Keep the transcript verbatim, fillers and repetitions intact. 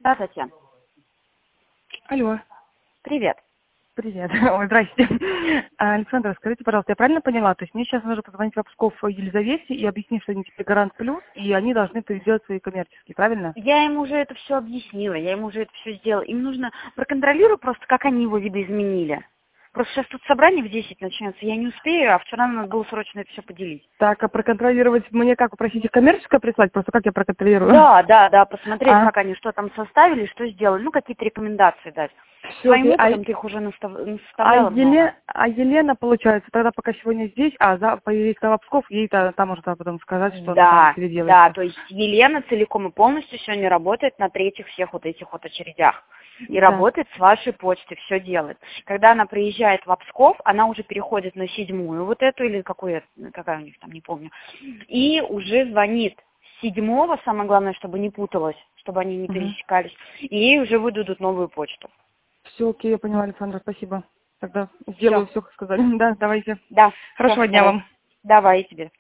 Да, Татьяна. Алло. Привет. Привет. Ой, здрасте. Александра, скажите, пожалуйста, я правильно поняла? То есть мне сейчас нужно позвонить в Псков Елизавете и объяснить, что они теперь Гарант Плюс, и они должны переделать свои коммерческие, правильно? Я им уже это все объяснила, я им уже это все сделала. Им нужно проконтролировать просто, как они его видоизменили. Просто сейчас тут собрание в десять начнется, я не успею, а вчера надо было срочно это все поделить. Так, а проконтролировать мне как? Попросить их коммерческое прислать? Просто как я проконтролирую? Да, да, да, посмотреть, А, как они, что там составили, что сделали, ну, какие-то рекомендации дать. все, Своим окей. А, опытом ты их уже настав... а, наставляла много. Еле- а Елена, получается, тогда пока сегодня здесь, а за поедет в Псков, ей та- там можно потом сказать, что она там Да, переделает да, всё. то есть Елена целиком и полностью сегодня работает на третьих всех вот этих вот очередях. И Да. работает с вашей почты, все делает. Когда она приезжает в Псков, она уже переходит на седьмую вот эту, или какую, какая у них там, не помню, и уже звонит с седьмого, самое главное, чтобы не путалось, чтобы они не Угу. пересекались, и ей уже выдадут новую почту. Все, окей, я поняла, Александра, спасибо. Тогда Все, сделаю все, как сказали. Да, давайте. да, все, Хорошего дня давай. вам. Давай тебе.